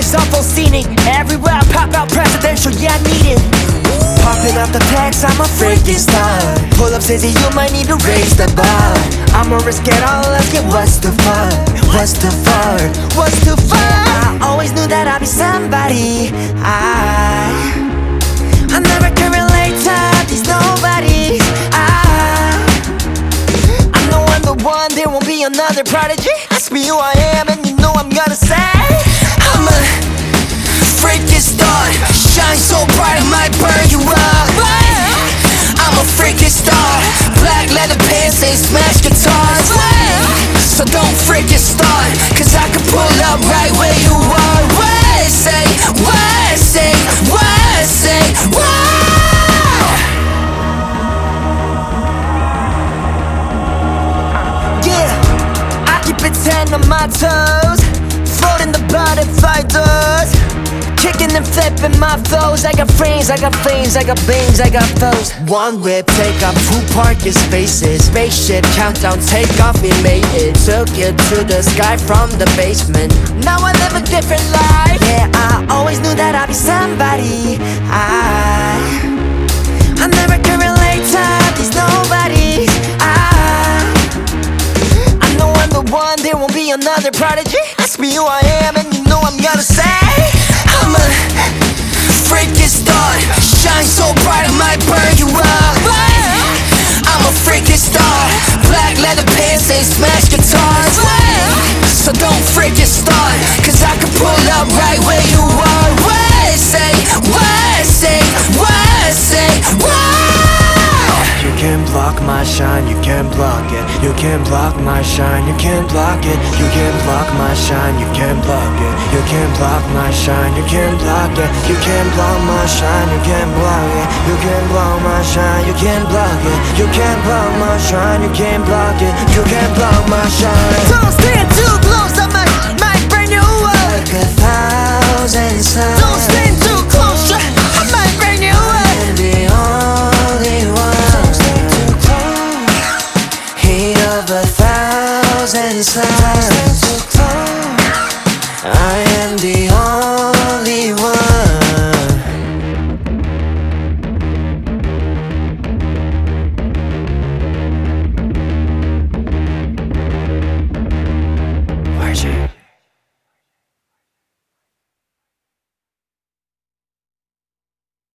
awful scenic. Everywhere I pop out presidential, yeah, I need it. Popping up the packs, I'm a freaking star. Pull up Sizzy, you might need to raise the bar. I'ma risk it all, let's get what's the fun? What's the fun? What's the fun? I always knew that I'd be somebody. I never can relate to these nobodies. I know I'm the one, there won't be another prodigy. Ask me who I am and you know I'm gonna say I'm a freaking star. Shine so bright I might burn you up. I'm a freaking star. Black leather pants and smash guitars. So don't freaking start, cause I can pull up right where you are. What say, what say, what say, what? Yeah, I keep it 10 on my toes, floating the butterfly doors, kicking and flipping my flows. I got frames, I got flames, I got beams, I got foes. One whip, take up 2 parking spaces. Spaceship, countdown, take off, we made it. Took you to the sky from the basement. Now I live a different life. Yeah, I always knew that I'd be somebody. I never can relate to these nobodies. I know I'm the one, there won't be another prodigy. Ask me who I am and you know I'm gonna say I'm a freaking star. Shine so bright I might burn you up. I'm a freaking star. Black leather pants and smash guitars. So don't freaking start, cause I can pull up right where you are. What say, what say, what say, what? You can't block my shine, you can't block it. You can't block my shine, you can't block it. You can't block my shine, you can't block it. You can't block my shine, you can't block it. You can't block my shine, you can't block it. You can't block my shine, you can't block it. You can't block my shine, you can't block it. You can't block my shine. Don't stand too close, I might